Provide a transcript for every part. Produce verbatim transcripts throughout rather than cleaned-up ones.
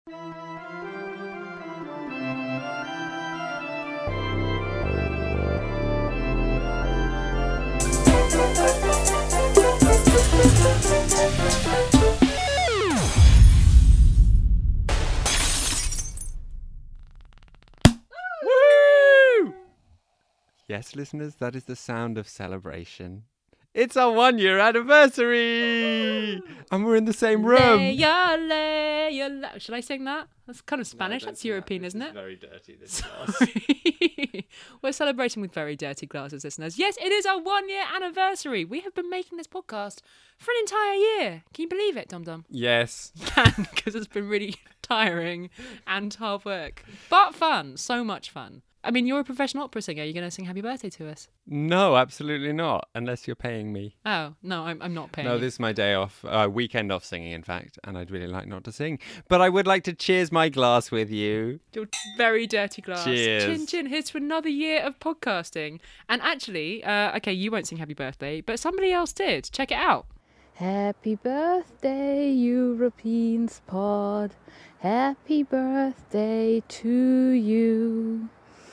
Woo! Yes, listeners, that is the sound of celebration. It's our one-year anniversary! And we're in the same room. Leia, Leia, should I sing that? That's kind of Spanish. No, That's European, that. isn't this it? Is very dirty, this glass. We're celebrating with very dirty glasses, listeners. Yes, it is our one-year anniversary. We have been making this podcast for an entire year. Can you believe it, Dum Dum? Yes. You can, because it's been really tiring and hard work. But fun. So much fun. I mean, you're a professional opera singer. You're going to sing Happy Birthday to us? No, absolutely not, unless you're paying me. Oh, no, I'm, I'm not paying No, you. this is my day off, uh, weekend off singing, in fact, and I'd really like not to sing. But I would like to cheers my glass with you. Your very dirty glass. Cheers. Chin chin. Here's to another year of podcasting. And actually, uh, okay, you won't sing Happy Birthday, but somebody else did. Check it out. Happy birthday, Europeans pod. Happy birthday to you.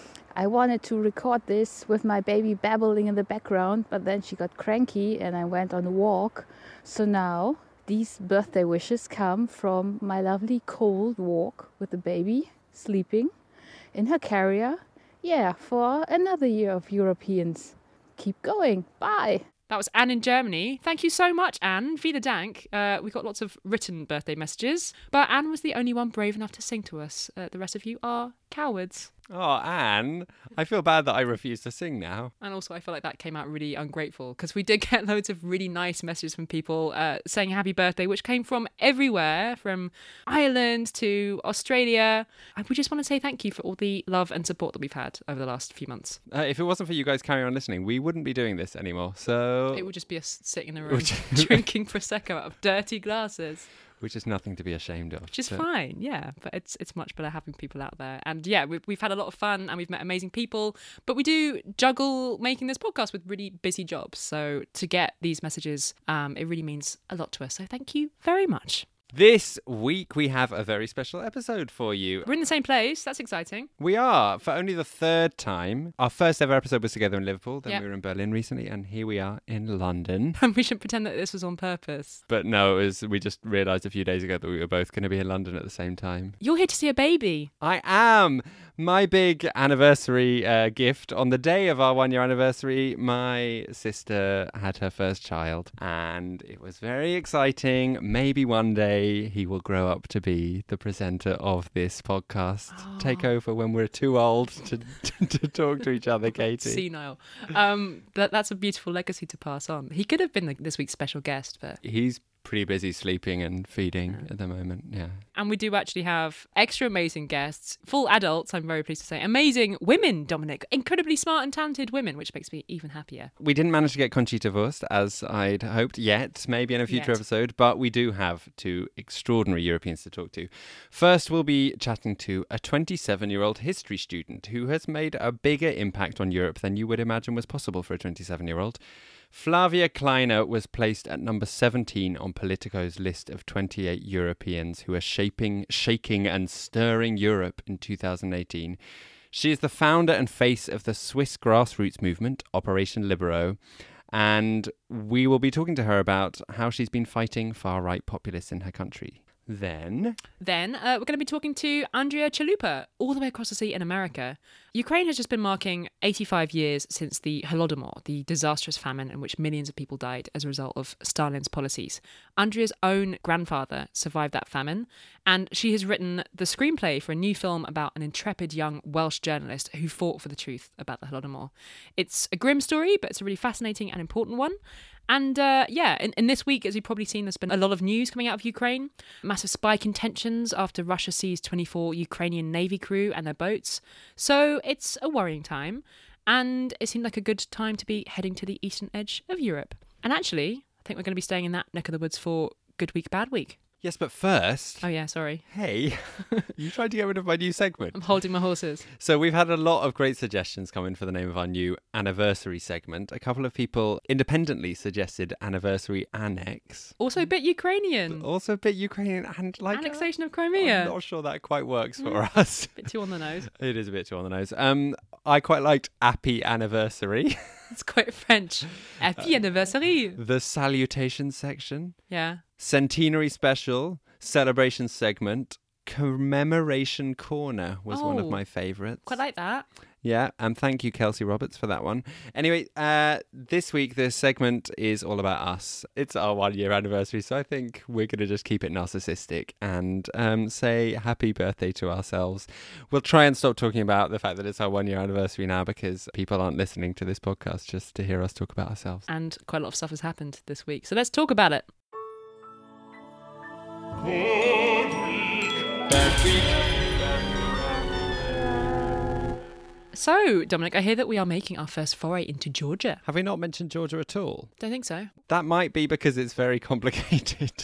I wanted to record this with my baby babbling in the background, but then she got cranky and I went on a walk. So now these birthday wishes come from my lovely cold walk with the baby sleeping in her carrier. Yeah, for another year of Europeans. Keep going. Bye. That was Anne in Germany. Thank you so much, Anne. Vida Dank. Uh, we got lots of written birthday messages, but Anne was the only one brave enough to sing to us. Uh, the rest of you are cowards. Oh, Anne, I feel bad that I refuse to sing now. And also, I feel like that came out really ungrateful because we did get loads of really nice messages from people uh, saying happy birthday, which came from everywhere, from Ireland to Australia. And we just want to say thank you for all the love and support that we've had over the last few months. Uh, if it wasn't for you guys carrying on listening, we wouldn't be doing this anymore. So It would just be us sitting in a room drinking Prosecco out of dirty glasses. Which is nothing to be ashamed of. Which is so. fine, yeah. But it's it's much better having people out there. And yeah, we've, we've had a lot of fun and we've met amazing people. But we do juggle making this podcast with really busy jobs. So to get these messages, um, it really means a lot to us. So thank you very much. This week we have a very special episode for you. We're in the same place. That's exciting. We are, for only the third time. Our first ever episode was together in Liverpool, then yep. we were in Berlin recently, and here we are in London. And we shouldn't pretend that this was on purpose. But no, it was, we just realised a few days ago that we were both going to be in London at the same time. You're here to see a baby. I am! My big anniversary uh, gift. On the day of our one-year anniversary, my sister had her first child, and it was very exciting. Maybe one day he will grow up to be the presenter of this podcast. Oh. Take over when we're too old to, to, to talk to each other, Katie. Senile. Um, that, that's a beautiful legacy to pass on. He could have been the, this week's special guest, but... He's pretty busy sleeping and feeding yeah. at the moment, yeah. And we do actually have extra amazing guests, full adults, I'm very pleased to say. Amazing women, Dominic. Incredibly smart and talented women, which makes me even happier. We didn't manage to get Conchita Wurst, as I'd hoped yet, maybe in a future yet. episode, but we do have two extraordinary Europeans to talk to. First, we'll be chatting to a twenty-seven-year-old history student who has made a bigger impact on Europe than you would imagine was possible for a twenty-seven-year-old. Flavia Kleiner was placed at number seventeen on Politico's list of twenty-eight Europeans who are shaping, shaking and stirring Europe in two thousand eighteen. She is the founder and face of the Swiss grassroots movement, Operation Libero, and we will be talking to her about how she's been fighting far-right populists in her country. Then... Then uh, we're going to be talking to Andrea Chalupa, all the way across the sea in America. Ukraine has just been marking eighty-five years since the Holodomor, the disastrous famine in which millions of people died as a result of Stalin's policies. Andrea's own grandfather survived that famine, and she has written the screenplay for a new film about an intrepid young Welsh journalist who fought for the truth about the Holodomor. It's a grim story, but it's a really fascinating and important one. And uh, yeah, in, in this week, as you've probably seen, there's been a lot of news coming out of Ukraine. Massive spike in tensions after Russia seized twenty-four Ukrainian Navy crew and their boats. So it's a worrying time. And it seemed like a good time to be heading to the eastern edge of Europe. And actually, I think we're going to be staying in that neck of the woods for Good Week, Bad Week. Yes, but first... Oh, yeah, sorry. Hey, you tried to get rid of my new segment. I'm holding my horses. So we've had a lot of great suggestions come in for the name of our new anniversary segment. A couple of people independently suggested Anniversary Annex. Also a bit Ukrainian. Also a bit Ukrainian and like... Annexation of uh, Crimea. I'm not sure that quite works for mm. us. A bit too on the nose. It is a bit too on the nose. Um, I quite liked Happy Anniversary. It's quite French. Happy uh, Anniversary. The salutation section. Yeah. Centenary special, celebration segment, commemoration corner was oh, one of my favourites. Quite like that. Yeah, and thank you, Kelsey Roberts, for that one. Anyway, uh, this week, this segment is all about us. It's our one-year anniversary, so I think we're going to just keep it narcissistic and um, say happy birthday to ourselves. We'll try and stop talking about the fact that it's our one-year anniversary now because people aren't listening to this podcast just to hear us talk about ourselves. And quite a lot of stuff has happened this week, so let's talk about it. Good week. Bad week. So, Dominic, I hear that we are making our first foray into Georgia. Have we not mentioned Georgia at all? Don't think so. That might be because it's very complicated,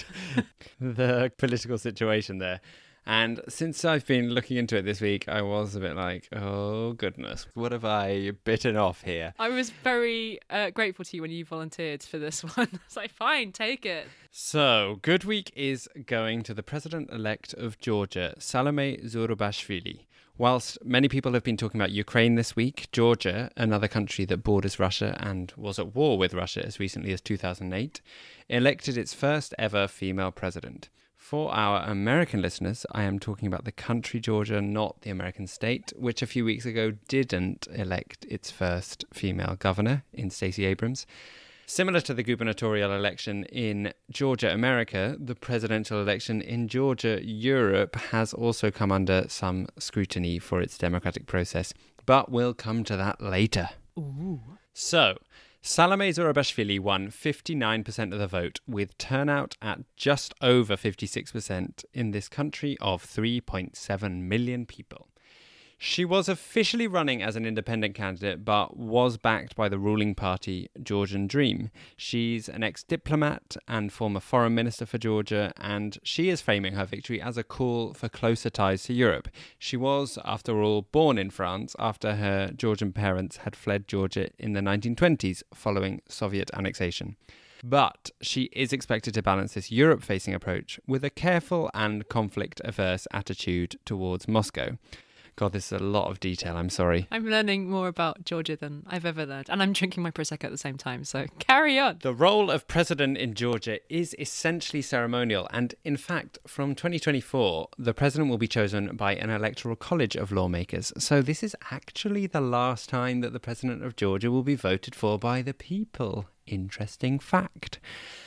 the political situation there. And since I've been looking into it this week, I was a bit like, oh, goodness, what have I bitten off here? I was very uh, grateful to you when you volunteered for this one. I was like, fine, take it. So, Good Week is going to the president-elect of Georgia, Salome Zurabashvili. Whilst many people have been talking about Ukraine this week, Georgia, another country that borders Russia and was at war with Russia as recently as two thousand eight, elected its first ever female president. For our American listeners, I am talking about the country Georgia, not the American state, which a few weeks ago didn't elect its first female governor in Stacey Abrams. Similar to the gubernatorial election in Georgia, America, the presidential election in Georgia, Europe, has also come under some scrutiny for its democratic process. But we'll come to that later. Ooh. So, Salome Zurabashvili won fifty-nine percent of the vote, with turnout at just over fifty-six percent in this country of three point seven million people. She was officially running as an independent candidate, but was backed by the ruling party, Georgian Dream. She's an ex-diplomat and former foreign minister for Georgia, and she is framing her victory as a call for closer ties to Europe. She was, after all, born in France after her Georgian parents had fled Georgia in the nineteen twenties following Soviet annexation. But she is expected to balance this Europe-facing approach with a careful and conflict-averse attitude towards Moscow. God, this is a lot of detail, I'm sorry. I'm learning more about Georgia than I've ever learned. And I'm drinking my Prosecco at the same time, so carry on. The role of president in Georgia is essentially ceremonial. And in fact, from twenty twenty-four, the president will be chosen by an electoral college of lawmakers. So this is actually the last time that the president of Georgia will be voted for by the people. Interesting fact.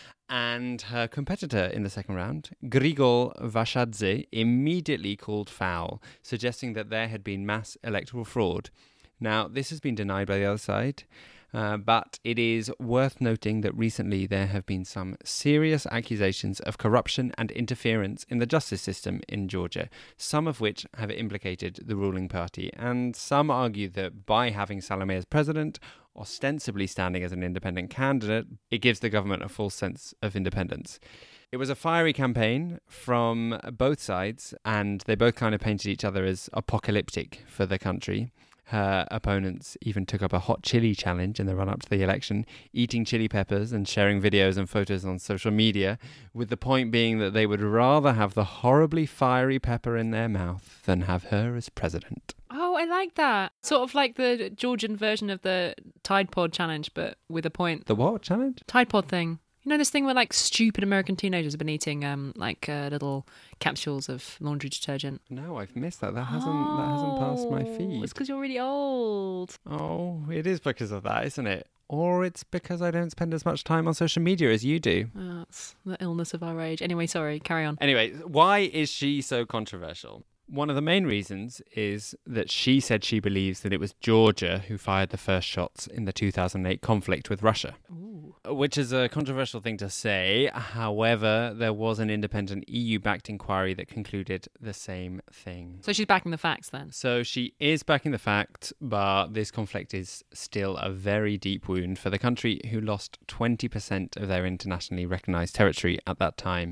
And her competitor in the second round, Grigol Vashadze, immediately called foul, suggesting that there had been mass electoral fraud. Now, this has been denied by the other side, uh, but it is worth noting that recently there have been some serious accusations of corruption and interference in the justice system in Georgia, some of which have implicated the ruling party, and some argue that by having Salome as president, ostensibly standing as an independent candidate, it gives the government a false sense of independence. It was a fiery campaign from both sides, and they both kind of painted each other as apocalyptic for the country. Her opponents even took up a hot chili challenge in the run-up to the election, eating chili peppers and sharing videos and photos on social media, with the point being that they would rather have the horribly fiery pepper in their mouth than have her as president. Oh, I like that. Sort of like the Georgian version of the Tide Pod challenge, but with a point. The what challenge? Tide Pod thing. You know this thing where like stupid American teenagers have been eating um like uh, little capsules of laundry detergent? No, I've missed that. That hasn't oh, that hasn't passed my feed. It's because you're really old. Oh, it is because of that, isn't it? Or it's because I don't spend as much time on social media as you do. Oh, that's the illness of our age. Anyway, sorry, carry on. Anyway, why is she so controversial? One of the main reasons is that she said she believes that it was Georgia who fired the first shots in the two thousand eight conflict with Russia. Ooh. Which is a controversial thing to say. However, there was an independent E U-backed inquiry that concluded the same thing. So she's backing the facts then? So she is backing the facts, but this conflict is still a very deep wound for the country who lost twenty percent of their internationally recognised territory at that time.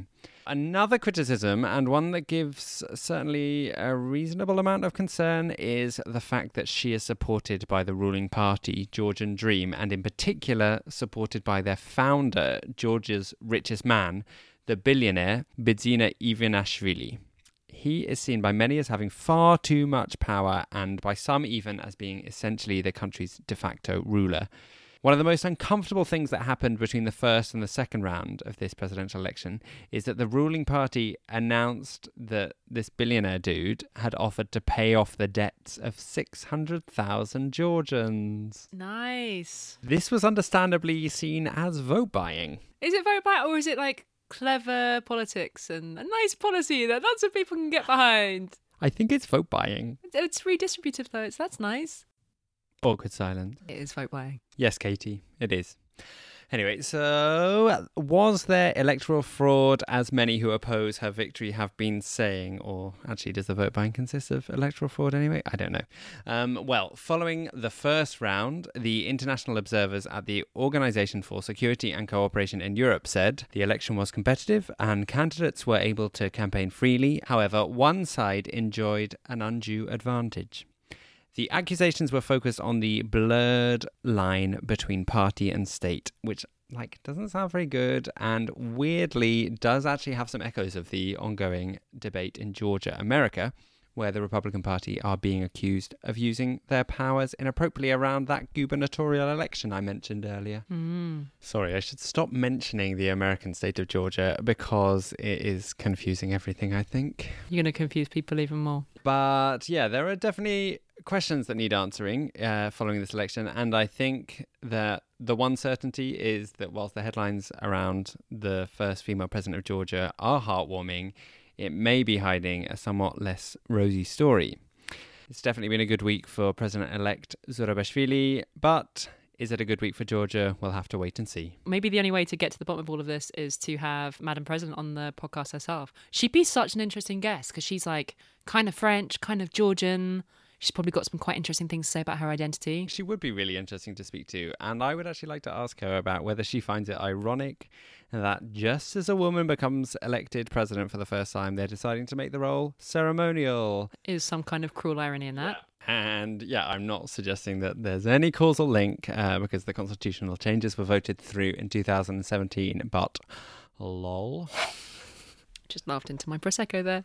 Another criticism, and one that gives certainly a reasonable amount of concern, is the fact that she is supported by the ruling party, Georgian Dream, and in particular supported by their founder, Georgia's richest man, the billionaire Bidzina Ivanishvili. He is seen by many as having far too much power, and by some even as being essentially the country's de facto ruler. One of the most uncomfortable things that happened between the first and the second round of this presidential election is that the ruling party announced that this billionaire dude had offered to pay off the debts of six hundred thousand Georgians. Nice. This was understandably seen as vote buying. Is it vote buy, or is it like clever politics and a nice policy that lots of people can get behind? I think it's vote buying. It's redistributive votes. That's nice. Awkward silence. It is vote buying. Yes, Katie, it is. Anyway, so was there electoral fraud, as many who oppose her victory have been saying? Or actually, does the vote buying consist of electoral fraud anyway? I don't know. Um, well, following the first round, the international observers at the Organisation for Security and Cooperation in Europe said the election was competitive and candidates were able to campaign freely. However, one side enjoyed an undue advantage. The accusations were focused on the blurred line between party and state, which, like, doesn't sound very good, and weirdly does actually have some echoes of the ongoing debate in Georgia, America, where the Republican Party are being accused of using their powers inappropriately around that gubernatorial election I mentioned earlier. Mm. Sorry, I should stop mentioning the American state of Georgia because it is confusing everything, I think. You're going to confuse people even more. But yeah, there are definitely questions that need answering uh, following this election, and I think that the one certainty is that whilst the headlines around the first female president of Georgia are heartwarming, it may be hiding a somewhat less rosy story. It's definitely been a good week for President-elect Zurabishvili, but is it a good week for Georgia? We'll have to wait and see. Maybe the only way to get to the bottom of all of this is to have Madam President on the podcast herself. She'd be such an interesting guest because she's like kind of French, kind of Georgian. She's probably got some quite interesting things to say about her identity. She would be really interesting to speak to, and I would actually like to ask her about whether she finds it ironic that just as a woman becomes elected president for the first time, they're deciding to make the role ceremonial. Is some kind of cruel irony in that? Yeah. And yeah, I'm not suggesting that there's any causal link uh, because the constitutional changes were voted through in two thousand seventeen, but lol. Just laughed into my Prosecco there.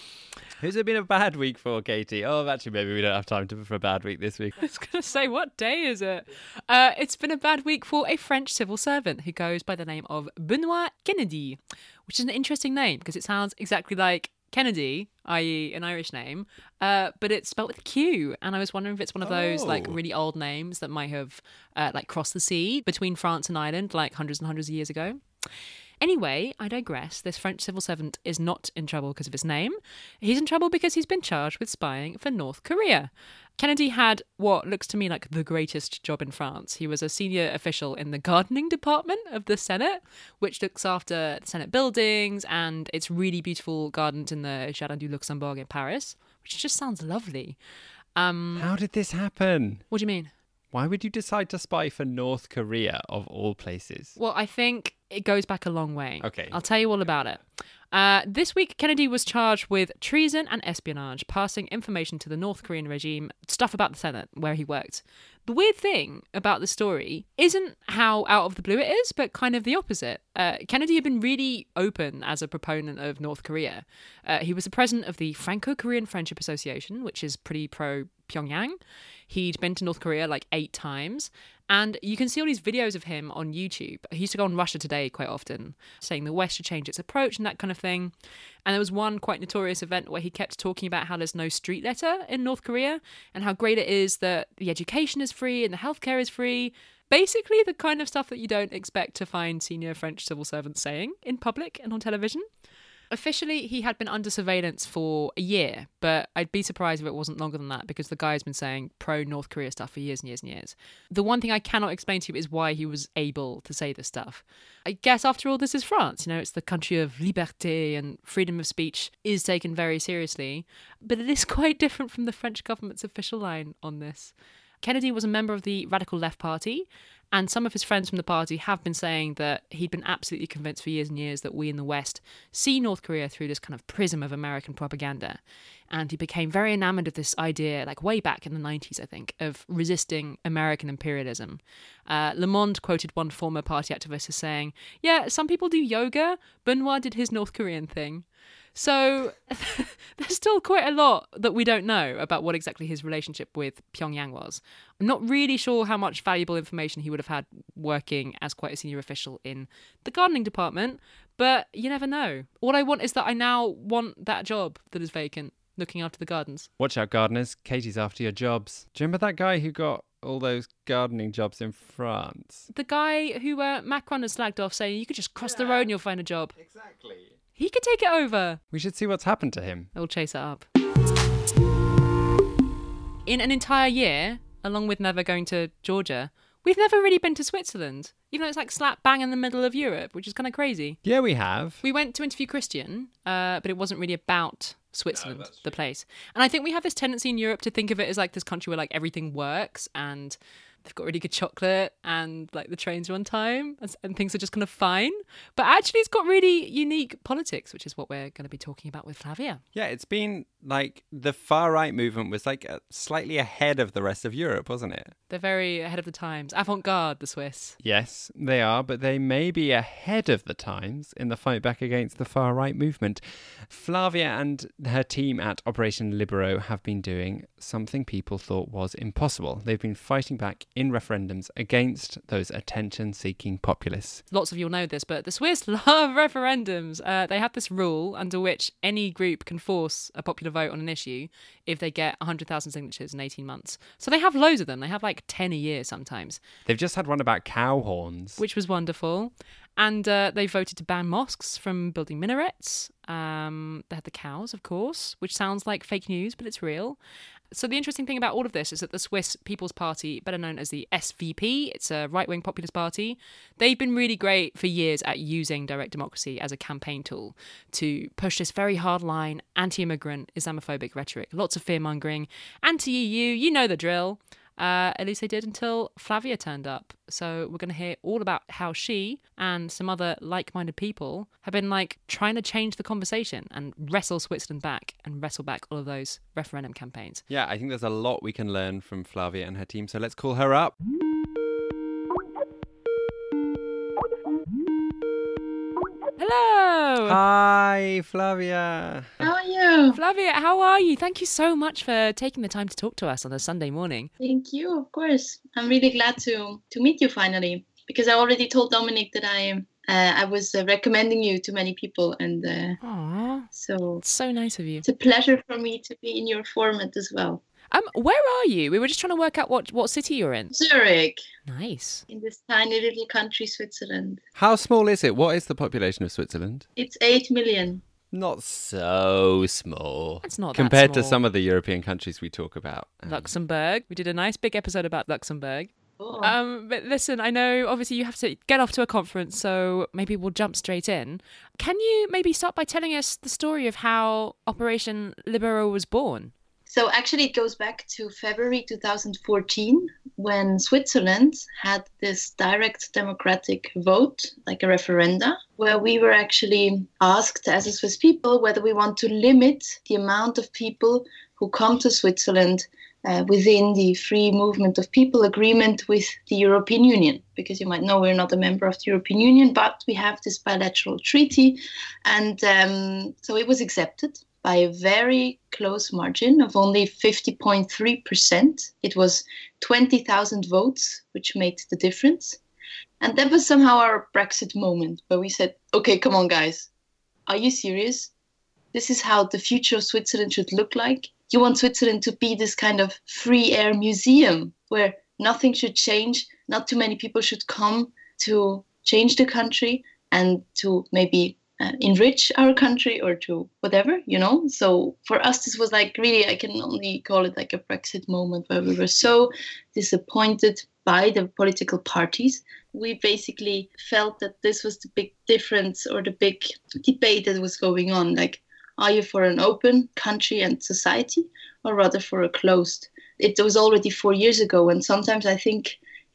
Who's it been a bad week for, Katie? Oh, actually, maybe we don't have time to, for a bad week this week. I was going to say, what day is it? Uh, it's been a bad week for a French civil servant who goes by the name of Benoit Kennedy, which is an interesting name because it sounds exactly like Kennedy, that is an Irish name, uh, but it's spelled with a Q. And I was wondering if it's one of those Oh. like really old names that might have uh, like crossed the sea between France and Ireland like hundreds and hundreds of years ago. Anyway, I digress. This French civil servant is not in trouble because of his name. He's in trouble because he's been charged with spying for North Korea. Kennedy had what looks to me like the greatest job in France. He was a senior official in the gardening department of the Senate, which looks after the Senate buildings and its really beautiful gardens in the Jardin du Luxembourg in Paris, which just sounds lovely. Um, How did this happen? what do you mean? Why would you decide to spy for North Korea, of all places? Well, I think it goes back a long way. Okay. I'll tell you all about it. Uh, this week, Kennedy was charged with treason and espionage, passing information to the North Korean regime, stuff about the Senate, where he worked. The weird thing about the story isn't how out of the blue it is, but kind of the opposite. Uh, Kennedy had been really open as a proponent of North Korea. Uh, he was the president of the Franco-Korean Friendship Association, which is pretty pro-Pyongyang. He'd been to North Korea like eight times. And you can see all these videos of him on YouTube. He used to go on Russia Today quite often, saying the West should change its approach and that kind of thing. And there was one quite notorious event where he kept talking about how there's no street letter in North Korea and how great it is that the education is free and the healthcare is free. Basically the kind of stuff that you don't expect to find senior French civil servants saying in public and on television. Officially, he had been under surveillance for a year, but I'd be surprised if it wasn't longer than that because the guy's been saying pro-North Korea stuff for years and years and years. The one thing I cannot explain to you is why he was able to say this stuff. I guess after all, this is France. You know, it's the country of liberté and freedom of speech is taken very seriously, but it is quite different from the French government's official line on this. Kennedy was a member of the Radical Left Party, And some of his friends from the party have been saying that he'd been absolutely convinced for years and years that we in the West see North Korea through this kind of prism of American propaganda. And he became very enamored of this idea, like way back in the nineties, I think, of resisting American imperialism. Uh, Le Monde quoted one former party activist as saying, yeah, some people do yoga. Benoit did his North Korean thing. So there's still quite a lot that we don't know about what exactly his relationship with Pyongyang was. I'm not really sure how much valuable information he would have had working as quite a senior official in the gardening department, but you never know. All I want is that I now want that job that is vacant, looking after the gardens. Watch out, gardeners. Katie's after your jobs. Do you remember that guy who got all those gardening jobs in France? The guy who uh, Macron has slagged off saying you could just cross Yeah. the road and you'll find a job. Exactly. He could take it over. We should see what's happened to him. We'll chase it up. In an entire year, along with never going to Georgia, we've never really been to Switzerland, even though it's like slap bang in the middle of Europe, which is kind of crazy. Yeah, we have. We went to interview Christian, uh, but it wasn't really about Switzerland, No, that's the place. And I think we have this tendency in Europe to think of it as like this country where like everything works and they've got really good chocolate and like the trains are on time and, and things are just kind of fine. But actually it's got really unique politics, which is what we're going to be talking about with Flavia. Yeah, it's been like the far right movement was like uh, slightly ahead of the rest of Europe, wasn't it? They're very ahead of the times. Avant-garde, the Swiss. Yes, they are, but they may be ahead of the times in the fight back against the far right movement. Flavia and her team at Operation Libero have been doing something people thought was impossible. They've been fighting back in referendums against those attention-seeking populists. Lots of you will know this, but the Swiss love referendums. Uh, they have this rule under which any group can force a popular vote on an issue if they get one hundred thousand signatures in eighteen months. So they have loads of them. They have like ten a year sometimes. They've just had one about cow horns. Which was wonderful. And uh, they voted to ban mosques from building minarets. Um, they had the cows, of course, which sounds like fake news, but it's real. So the interesting thing about all of this is that the Swiss People's Party, better known as the S V P, it's a right-wing populist party, they've been really great for years at using direct democracy as a campaign tool to push this very hard-line, anti-immigrant, Islamophobic rhetoric. Lots of fear-mongering, anti-E U, you know the drill. Uh, at least they did until Flavia turned up. So we're going to hear all about how she and some other like-minded people have been like trying to change the conversation and wrestle Switzerland back and wrestle back all of those referendum campaigns. Yeah, I think there's a lot we can learn from Flavia and her team, so let's call her up. Hello! Hi, Flavia. How are you? Flavia, how are you? Thank you so much for taking the time to talk to us on a Sunday morning. Thank you, of course. I'm really glad to to meet you finally, because I already told Dominic that I uh, I was uh, recommending you to many people, and uh, Aww, so it's so nice of you. it's a pleasure for me to be in your format as well. Um, where are you? We were just trying to work out what, what city you're in. Zurich, Nice. in this tiny little country, Switzerland. How small is it? What is the population of Switzerland? It's eight million. Not so small. It's not that compared to small. some of the European countries we talk about. Um, Luxembourg. We did a nice big episode about Luxembourg. Oh. Um, but listen, I know obviously you have to get off to a conference, so maybe we'll jump straight in. Can you maybe start by telling us the story of how Operation Libero was born? So actually it goes back to February two thousand fourteen, when Switzerland had this direct democratic vote, like a referenda, where we were actually asked as a Swiss people whether we want to limit the amount of people who come to Switzerland uh, within the free movement of people agreement with the European Union. Because you might know we're not a member of the European Union, but we have this bilateral treaty. And um, so it was accepted by a very close margin of only fifty point three percent. It was twenty thousand votes, which made the difference. And that was somehow our Brexit moment, where we said, okay, come on, guys. Are you serious? This is how the future of Switzerland should look like? You want Switzerland to be this kind of free air museum where nothing should change, not too many people should come to change the country and to maybe Uh, enrich our country or to whatever, you know. So for us, this was like really, I can only call it like a Brexit moment, where we were so disappointed by the political parties. We basically felt that this was the big difference or the big debate that was going on. Like, are you for an open country and society or rather for a closed? It was already four years ago, and sometimes I think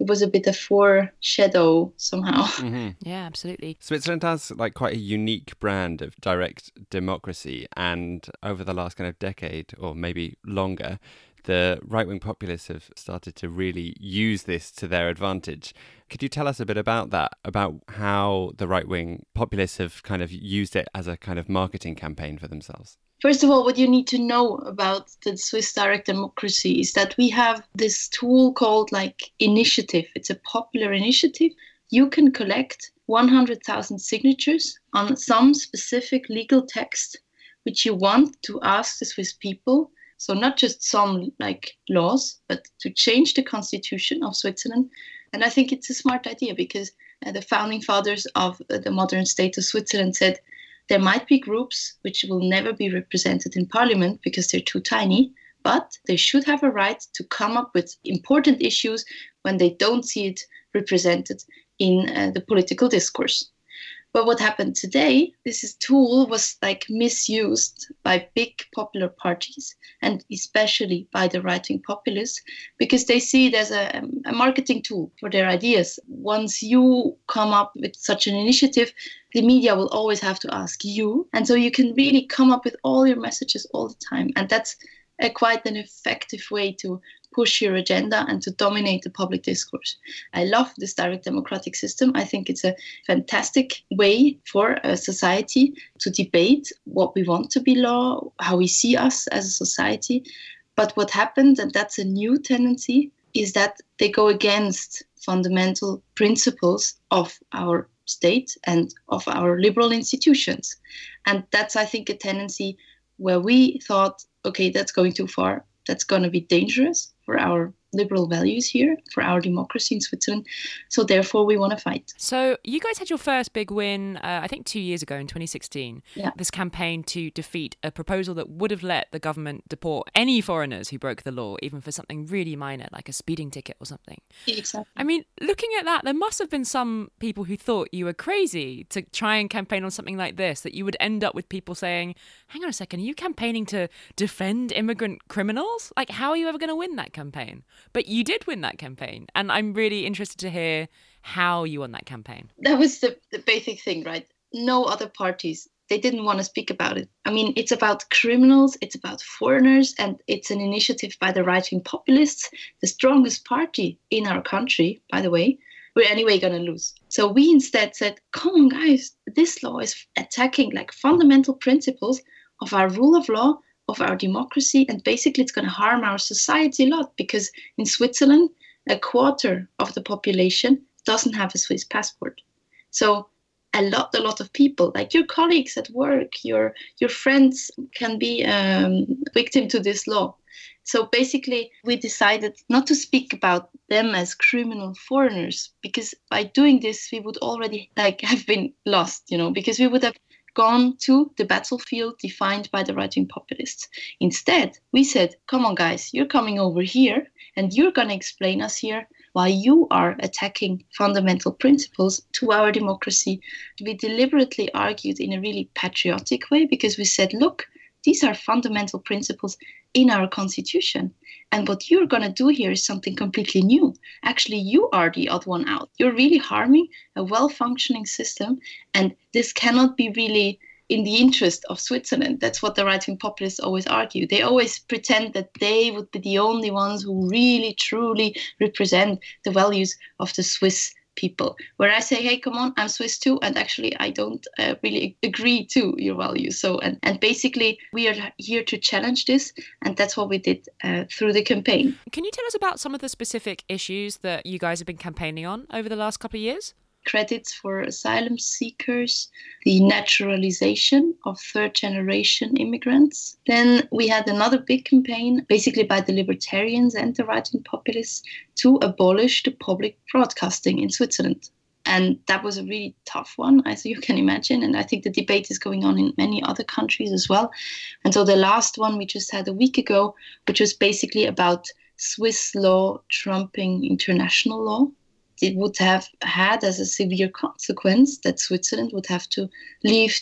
it was a bit of foreshadow somehow. Mm-hmm. Yeah, absolutely. Switzerland has like quite a unique brand of direct democracy, and over the last kind of decade or maybe longer, the right-wing populists have started to really use this to their advantage. Could you tell us a bit about that, about how the right-wing populists have kind of used it as a kind of marketing campaign for themselves? First of all, what you need to know about the Swiss direct democracy is that we have this tool called like initiative. It's a popular initiative. You can collect one hundred thousand signatures on some specific legal text which you want to ask the Swiss people. So not just some like laws, but to change the constitution of Switzerland. And I think it's a smart idea because uh, the founding fathers of uh, the modern state of Switzerland said there might be groups which will never be represented in parliament because they're too tiny, but they should have a right to come up with important issues when they don't see it represented in uh, the political discourse. But what happened today, this tool was like misused by big popular parties and especially by the right-wing populists because they see it as a, a marketing tool for their ideas. Once you come up with such an initiative, the media will always have to ask you. And so you can really come up with all your messages all the time. And that's a, quite an effective way to push your agenda and to dominate the public discourse. I love this direct democratic system. I think it's a fantastic way for a society to debate what we want to be law, how we see us as a society. But what happened, and that's a new tendency, is that they go against fundamental principles of our state and of our liberal institutions. And that's, I think, a tendency where we thought, okay, that's going too far. That's going to be dangerous for our liberal values here, for our democracy in Switzerland. So therefore, we want to fight. So you guys had your first big win, uh, I think two years ago in twenty sixteen, yeah. This campaign to defeat a proposal that would have let the government deport any foreigners who broke the law, even for something really minor, like a speeding ticket or something. Exactly. I mean, looking at that, there must have been some people who thought you were crazy to try and campaign on something like this, that you would end up with people saying, hang on a second, are you campaigning to defend immigrant criminals? Like, how are you ever going to win that campaign? But you did win that campaign. And I'm really interested to hear how you won that campaign. That was the, the basic thing, right? No other parties, they didn't want to speak about it. I mean, it's about criminals, it's about foreigners, and it's an initiative by the right-wing populists, the strongest party in our country, by the way. We're anyway going to lose. So we instead said, come on, guys, this law is attacking like fundamental principles of our rule of law, of our democracy, and basically it's going to harm our society a lot because in Switzerland, a quarter of the population doesn't have a Swiss passport. So a lot, a lot of people, like your colleagues at work, your your friends can be um, victim to this law. So basically, we decided not to speak about them as criminal foreigners because by doing this, we would already like have been lost, you know, because we would have gone to the battlefield defined by the right-wing populists. Instead, we said, come on, guys, you're coming over here and you're going to explain us here why you are attacking fundamental principles to our democracy. We deliberately argued in a really patriotic way because we said, look, these are fundamental principles in our constitution. And what you're going to do here is something completely new. Actually, you are the odd one out. You're really harming a well-functioning system. And this cannot be really in the interest of Switzerland. That's what the right-wing populists always argue. They always pretend that they would be the only ones who really, truly represent the values of the Swiss people. Where I say, hey, come on, I'm Swiss too, and actually I don't uh, really agree to your values. So, and, and basically we are here to challenge this, and that's what we did uh, through the campaign. Can you tell us about some of the specific issues that you guys have been campaigning on over the last couple of years? Credits for asylum seekers, the naturalization of third-generation immigrants. Then we had another big campaign, basically by the libertarians and the right-wing populists, to abolish the public broadcasting in Switzerland. And that was a really tough one, as you can imagine. And I think the debate is going on in many other countries as well. And so the last one we just had a week ago, which was basically about Swiss law trumping international law. It would have had as a severe consequence that Switzerland would have to leave the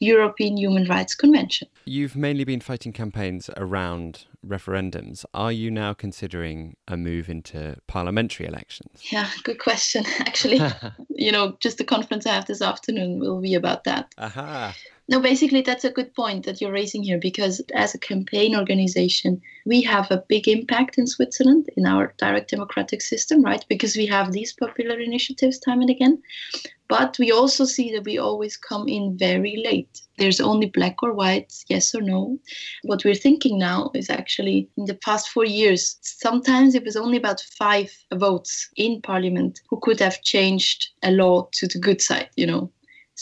European Human Rights Convention. You've mainly been fighting campaigns around referendums. Are you now considering a move into parliamentary elections? Yeah, good question. Actually, you know, just the conference I have this afternoon will be about that. Aha. No, basically, that's a good point that you're raising here, because as a campaign organization, we have a big impact in Switzerland in our direct democratic system, right? Because we have these popular initiatives time and again. But we also see that we always come in very late. There's only black or white, yes or no. What we're thinking now is actually in the past four years, sometimes it was only about five votes in parliament who could have changed a law to the good side, you know.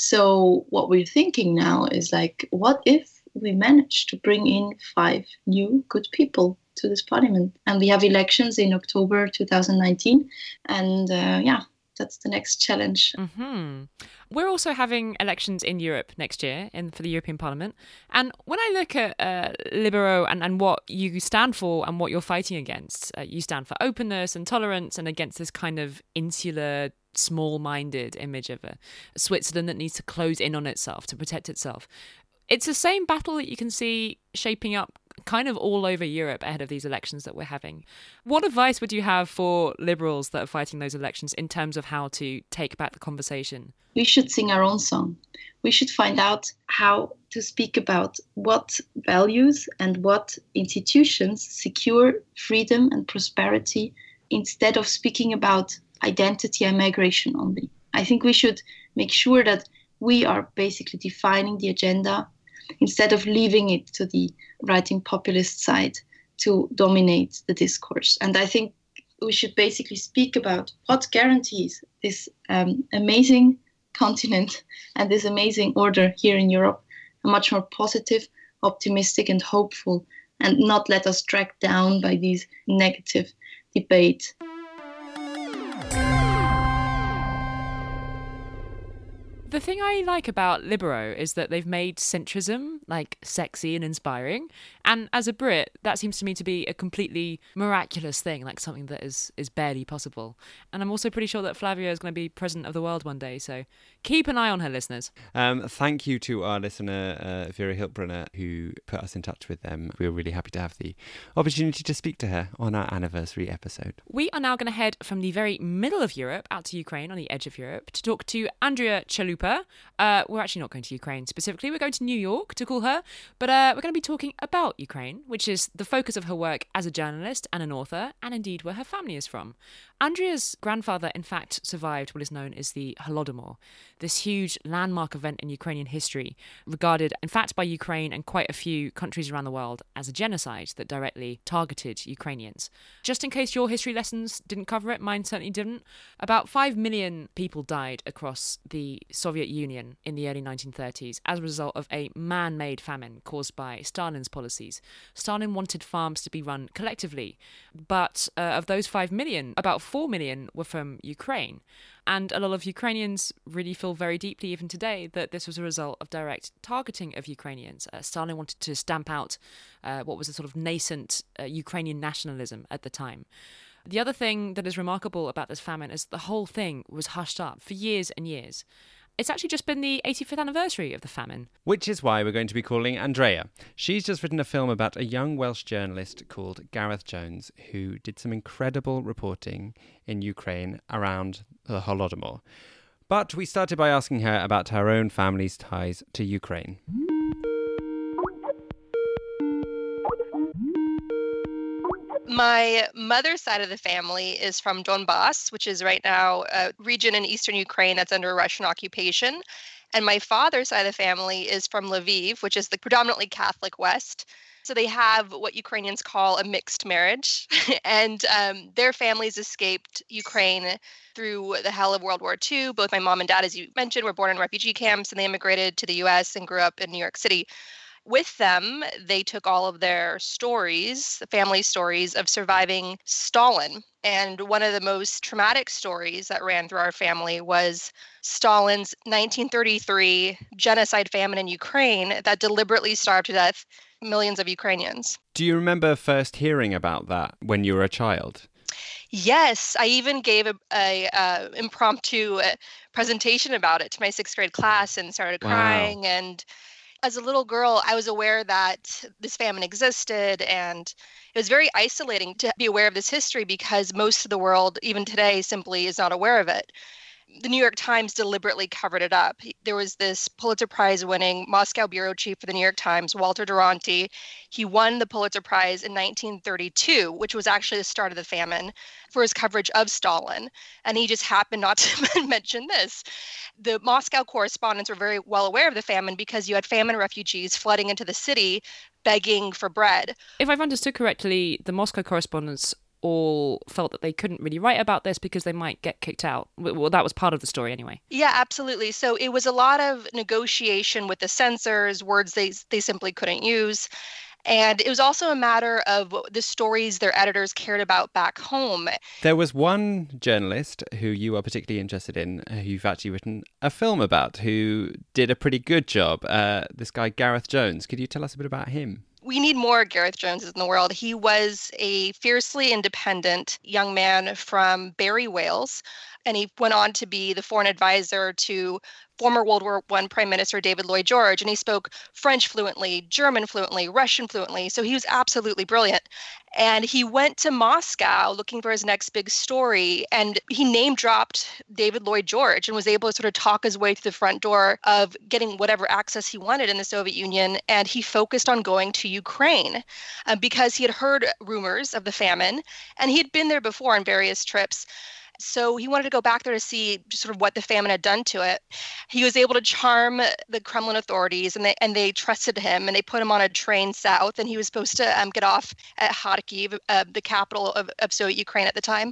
So what we're thinking now is like, what if we manage to bring in five new good people to this parliament? And we have elections in October two thousand nineteen. And uh, yeah, that's the next challenge. Mm-hmm. We're also having elections in Europe next year in, for the European Parliament. And when I look at uh, Libero and, and what you stand for and what you're fighting against, uh, you stand for openness and tolerance and against this kind of insular, small-minded image of a, a Switzerland that needs to close in on itself to protect itself. It's the same battle that you can see shaping up kind of all over Europe ahead of these elections that we're having. What advice would you have for liberals that are fighting those elections in terms of how to take back the conversation? We should sing our own song. We should find out how to speak about what values and what institutions secure freedom and prosperity instead of speaking about identity and migration only. I think we should make sure that we are basically defining the agenda instead of leaving it to the right-wing populist side to dominate the discourse. And I think we should basically speak about what guarantees this um, amazing continent and this amazing order here in Europe a much more positive, optimistic and hopeful, and not let us drag down by these negative debates. The thing I like about Libero is that they've made centrism like sexy and inspiring. And as a Brit, that seems to me to be a completely miraculous thing, like something that is, is barely possible. And I'm also pretty sure that Flavia is going to be president of the world one day. So keep an eye on her, listeners. Um, thank you to our listener, uh, Vera Hiltbrunner, who put us in touch with them. We were really happy to have the opportunity to speak to her on our anniversary episode. We are now going to head from the very middle of Europe out to Ukraine, on the edge of Europe, to talk to Andrea Chalupa. Uh, we're actually not going to Ukraine specifically. We're going to New York to call her. But uh, we're going to be talking about Ukraine, which is the focus of her work as a journalist and an author, and indeed where her family is from. Andrea's grandfather, in fact, survived what is known as the Holodomor, this huge landmark event in Ukrainian history, regarded, in fact, by Ukraine and quite a few countries around the world as a genocide that directly targeted Ukrainians. Just in case your history lessons didn't cover it, mine certainly didn't, about five million people died across the Soviet Union in the early nineteen thirties as a result of a man-made famine caused by Stalin's policies. Stalin wanted farms to be run collectively, but uh, of those five million, about four million were from Ukraine. And a lot of Ukrainians really feel very deeply, even today, that this was a result of direct targeting of Ukrainians. Uh, Stalin wanted to stamp out uh, what was a sort of nascent uh, Ukrainian nationalism at the time. The other thing that is remarkable about this famine is the whole thing was hushed up for years and years. It's actually just been the eighty-fifth anniversary of the famine. Which is why we're going to be calling Andrea. She's just written a film about a young Welsh journalist called Gareth Jones, who did some incredible reporting in Ukraine around the Holodomor. But we started by asking her about her own family's ties to Ukraine. My mother's side of the family is from Donbass, which is right now a region in eastern Ukraine that's under Russian occupation. And my father's side of the family is from Lviv, which is the predominantly Catholic West. So they have what Ukrainians call a mixed marriage. and um, their families escaped Ukraine through the hell of World War Two. Both my mom and dad, as you mentioned, were born in refugee camps, and they immigrated to the U S and grew up in New York City. With them, they took all of their stories, the family stories of surviving Stalin. And one of the most traumatic stories that ran through our family was Stalin's nineteen thirty-three genocide famine in Ukraine that deliberately starved to death millions of Ukrainians. Do you remember first hearing about that when you were a child? Yes, I even gave a, a uh, impromptu uh, presentation about it to my sixth grade class and started Wow. crying. And as a little girl, I was aware that this famine existed, and it was very isolating to be aware of this history because most of the world, even today, simply is not aware of it. The New York Times deliberately covered it up. There was this Pulitzer Prize winning Moscow bureau chief for the New York Times, Walter Duranty. He won the Pulitzer Prize in nineteen thirty-two, which was actually the start of the famine, for his coverage of Stalin. And he just happened not to mention this. The Moscow correspondents were very well aware of the famine because you had famine refugees flooding into the city begging for bread. If I've understood correctly, the Moscow correspondents all felt that they couldn't really write about this because they might get kicked out. Well, that was part of the story anyway. Yeah, absolutely. So it was a lot of negotiation with the censors, words they they simply couldn't use. And it was also a matter of the stories their editors cared about back home. There was one journalist who you are particularly interested in, who you've actually written a film about, who did a pretty good job. Uh, this guy, Gareth Jones. Could you tell us a bit about him? We need more Gareth Joneses in the world. He was a fiercely independent young man from Barry, Wales, and he went on to be the foreign advisor to former World War One Prime Minister David Lloyd George, and he spoke French fluently, German fluently, Russian fluently, so he was absolutely brilliant. And he went to Moscow looking for his next big story, and he name-dropped David Lloyd George and was able to sort of talk his way to the front door of getting whatever access he wanted in the Soviet Union, and he focused on going to Ukraine uh, because he had heard rumors of the famine, and he had been there before on various trips. So he wanted to go back there to see just sort of what the famine had done to it. He was able to charm the Kremlin authorities, and they and they trusted him, and they put him on a train south, and he was supposed to um, get off at Kharkiv, uh, the capital of, of Soviet Ukraine at the time.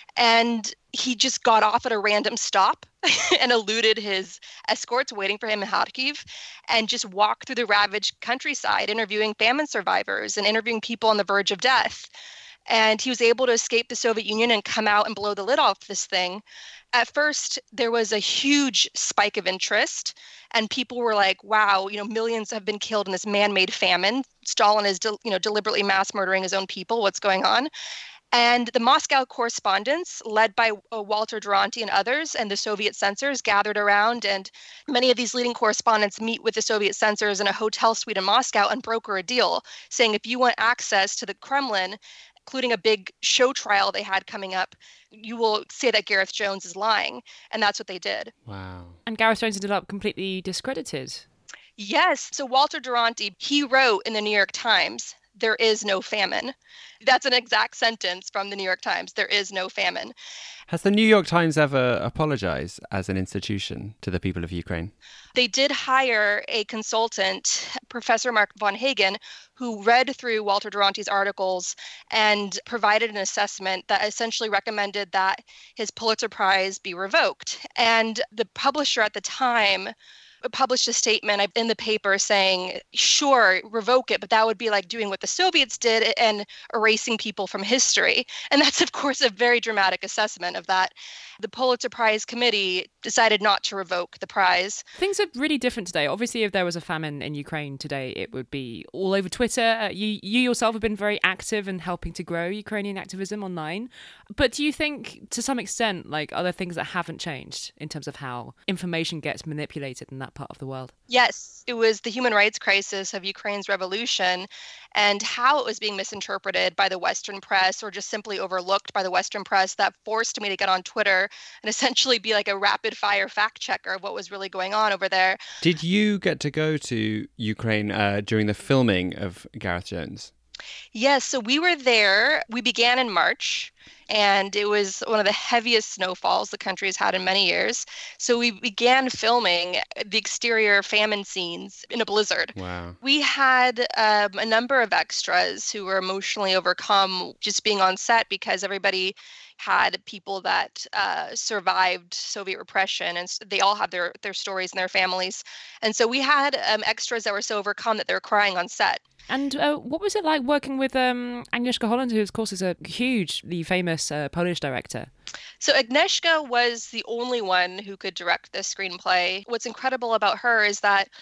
And he just got off at a random stop and eluded his escorts waiting for him in Kharkiv and just walked through the ravaged countryside, interviewing famine survivors and interviewing people on the verge of death. And he was able to escape the Soviet Union and come out and blow the lid off this thing. At first, there was a huge spike of interest, and people were like, wow, you know, millions have been killed in this man-made famine. Stalin is, de- you know, deliberately mass murdering his own people. What's going on? And the Moscow correspondents, led by uh, Walter Duranty and others, and the Soviet censors gathered around, and many of these leading correspondents meet with the Soviet censors in a hotel suite in Moscow and broker a deal, saying if you want access to the Kremlin, including a big show trial they had coming up, you will say that Gareth Jones is lying. And that's what they did. Wow. And Gareth Jones ended up completely discredited. Yes. So Walter Duranty, he wrote in the New York Times, "There is no famine." That's an exact sentence from the New York Times. There is no famine. Has the New York Times ever apologized as an institution to the people of Ukraine? They did hire a consultant, Professor Mark von Hagen, who read through Walter Duranty's articles and provided an assessment that essentially recommended that his Pulitzer Prize be revoked. And the publisher at the time published a statement in the paper saying, sure, revoke it, but that would be like doing what the Soviets did and erasing people from history. And that's, of course, a very dramatic assessment of that. The Pulitzer Prize committee decided not to revoke the prize. Things are really different today. Obviously, if there was a famine in Ukraine today, it would be all over Twitter. Uh, you, you yourself have been very active in helping to grow Ukrainian activism online. But do you think, to some extent, like, are there things that haven't changed in terms of how information gets manipulated in that part of the world? Yes, it was the human rights crisis of Ukraine's revolution and how it was being misinterpreted by the Western press or just simply overlooked by the Western press that forced me to get on Twitter and essentially be like a rapid fire fact checker of what was really going on over there. Did you get to go to Ukraine uh, during the filming of Gareth Jones? Yes, so we were there. We began in March, and it was one of the heaviest snowfalls the country has had in many years. So we began filming the exterior famine scenes in a blizzard. Wow. We had um, a number of extras who were emotionally overcome just being on set because everybody had people that uh, survived Soviet repression, and they all have their, their stories and their families. And so we had um, extras that were so overcome that they were crying on set. And uh, what was it like working with um, Agnieszka Holland, who, of course, is a hugely famous uh, Polish director? So Agnieszka was the only one who could direct this screenplay. What's incredible about her is that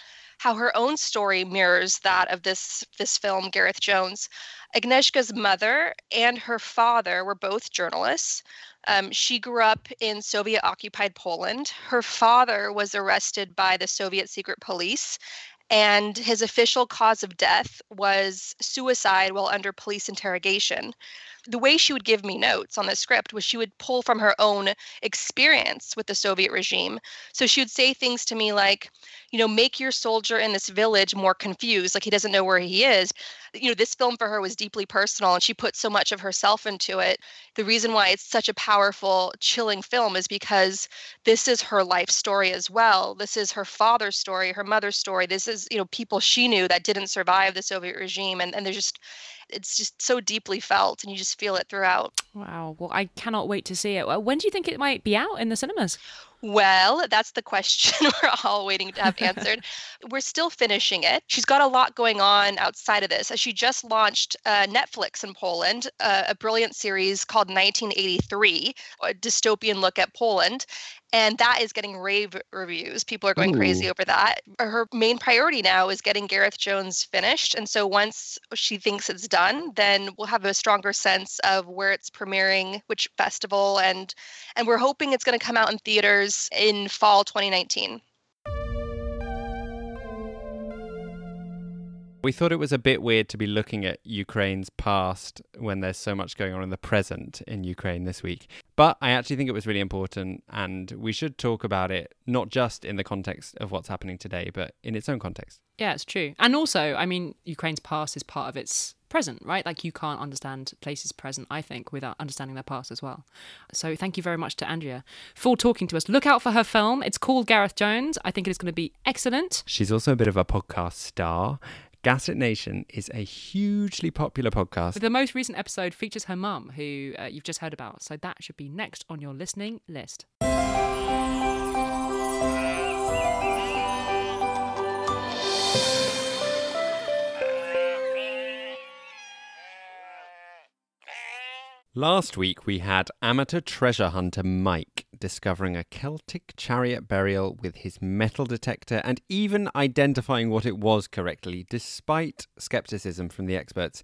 how her own story mirrors that of this, this film, Gareth Jones. Agnieszka's mother and her father were both journalists. Um, she grew up in Soviet-occupied Poland. Her father was arrested by the Soviet secret police, and his official cause of death was suicide while under police interrogation. The way she would give me notes on the script was she would pull from her own experience with the Soviet regime. So she would say things to me like, you know, make your soldier in this village more confused, like he doesn't know where he is. You know, this film for her was deeply personal, and she put so much of herself into it. The reason why it's such a powerful, chilling film is because this is her life story as well. This is her father's story, her mother's story. This is, you know, people she knew that didn't survive the Soviet regime. And, and there's just, it's just so deeply felt, and you just feel it throughout. Wow. Well, I cannot wait to see it. When do you think it might be out in the cinemas? Well, that's the question we're all waiting to have answered. We're still finishing it. She's got a lot going on outside of this. She just launched uh, Netflix in Poland, uh, a brilliant series called nineteen eighty-three, a dystopian look at Poland. And that is getting rave reviews. People are going Ooh. crazy over that. Her main priority now is getting Gareth Jones finished. And so once she thinks it's done, then we'll have a stronger sense of where it's premiering, which festival. And, and we're hoping it's going to come out in theaters in fall twenty nineteen. We thought it was a bit weird to be looking at Ukraine's past when there's so much going on in the present in Ukraine this week. But I actually think it was really important, and we should talk about it not just in the context of what's happening today, but in its own context. Yeah, it's true. And also, I mean, Ukraine's past is part of its present, right? Like, you can't understand places present, I think, without understanding their past as well. So thank you very much to Andrea for talking to us. Look out for her film. It's called Gareth Jones. I think it is going to be excellent. She's also a bit of a podcast star. Gaslit Nation is a hugely popular podcast. The most recent episode features her mum, who uh, you've just heard about. So that should be next on your listening list. Last week we had amateur treasure hunter Mike discovering a Celtic chariot burial with his metal detector and even identifying what it was correctly, despite scepticism from the experts.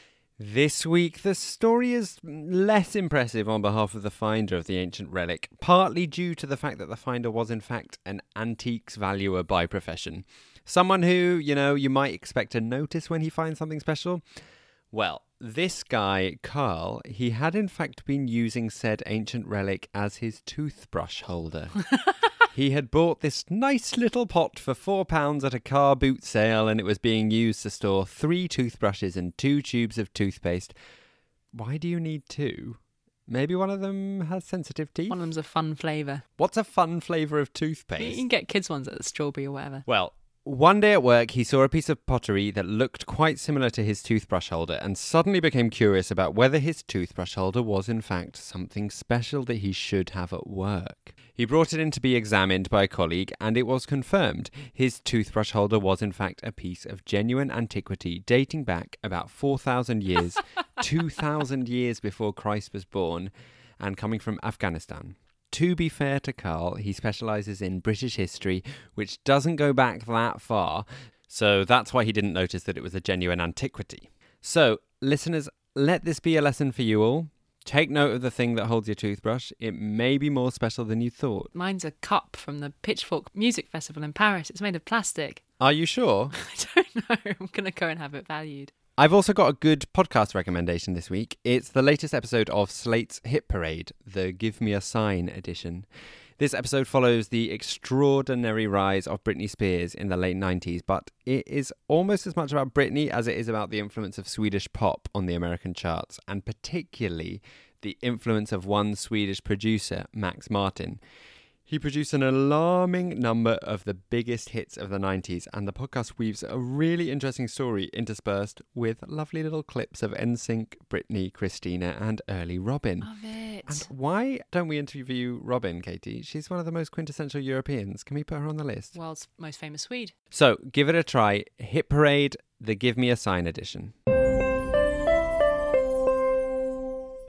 This week the story is less impressive on behalf of the finder of the ancient relic, partly due to the fact that the finder was in fact an antiques valuer by profession. Someone who, you know, you might expect to notice when he finds something special. Well, this guy, Carl, he had in fact been using said ancient relic as his toothbrush holder. He had bought this nice little pot for four pounds at a car boot sale, and it was being used to store three toothbrushes and two tubes of toothpaste. Why do you need two? Maybe one of them has sensitive teeth? One of them's a fun flavour. What's a fun flavour of You toothpaste? can get kids' ones at the strawberry or whatever. Well, one day at work, he saw a piece of pottery that looked quite similar to his toothbrush holder and suddenly became curious about whether his toothbrush holder was in fact something special that he should have at work. He brought it in to be examined by a colleague, and it was confirmed. His toothbrush holder was in fact a piece of genuine antiquity dating back about four thousand years, two thousand years before Christ was born, and coming from Afghanistan. To be fair to Carl, he specialises in British history, which doesn't go back that far, so that's why he didn't notice that it was a genuine antiquity. So, listeners, let this be a lesson for you all. Take note of the thing that holds your toothbrush. It may be more special than you thought. Mine's a cup from the Pitchfork Music Festival in Paris. It's made of plastic. Are you sure? I don't know. I'm going to go and have it valued. I've also got a good podcast recommendation this week. It's the latest episode of Slate's Hit Parade, the Give Me a Sign edition. This episode follows the extraordinary rise of Britney Spears in the late nineties, but it is almost as much about Britney as it is about the influence of Swedish pop on the American charts, and particularly the influence of one Swedish producer, Max Martin. He produced an alarming number of the biggest hits of the nineties, and the podcast weaves a really interesting story interspersed with lovely little clips of N Sync, Britney, Christina, and early Robin. Love it. And why don't we interview Robin, Katie? She's one of the most quintessential Europeans. Can we put her on the list? World's most famous Swede. So, give it a try. Hit Parade, the Give Me a Sign edition.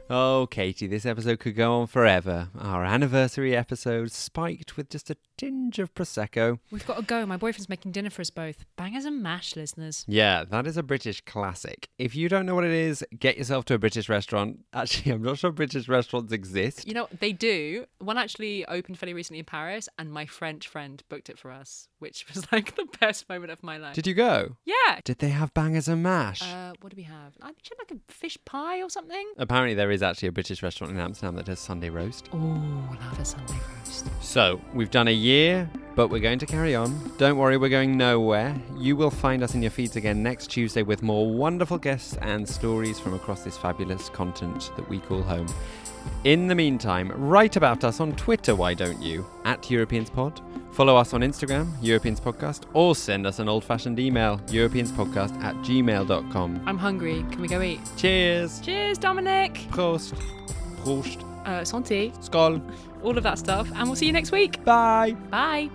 Oh, Katie, this episode could go on forever. Our anniversary episode spiked with just a tinge of Prosecco. We've got to go. My boyfriend's making dinner for us both. Bangers and mash, listeners. Yeah, that is a British classic. If you don't know what it is, get yourself to a British restaurant. Actually, I'm not sure British restaurants exist. You know, they do. One actually opened fairly recently in Paris, and my French friend booked it for us, which was like the best moment of my life. Did you go? Yeah. Did they have bangers and mash? Uh, what do we have? I think she had like a fish pie or something. Apparently there is actually a British restaurant in Amsterdam that does Sunday roast. Oh, love a Sunday roast. So, we've done a year, but we're going to carry on. Don't worry, we're going nowhere. You will find us in your feeds again next Tuesday with more wonderful guests and stories from across this fabulous continent that we call home. In the meantime, write about us on Twitter, why don't you? At EuropeansPod. Follow us on Instagram, Europeans Podcast, or send us an old-fashioned email, europeanspodcast at gmail dot com. I'm hungry. Can we go eat? Cheers! Cheers, Dominic! Prost! Prost! Uh, santé. Skål! All of that stuff. And we'll see you next week. Bye! Bye.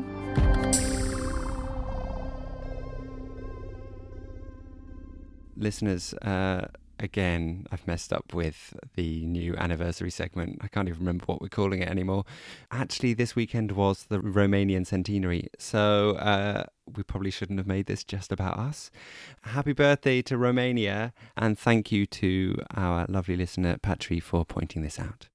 Listeners, uh... again, I've messed up with the new anniversary segment. I can't even remember what we're calling it anymore. Actually, this weekend was the Romanian centenary, so uh, we probably shouldn't have made this just about us. Happy birthday to Romania, and thank you to our lovely listener, Patri, for pointing this out.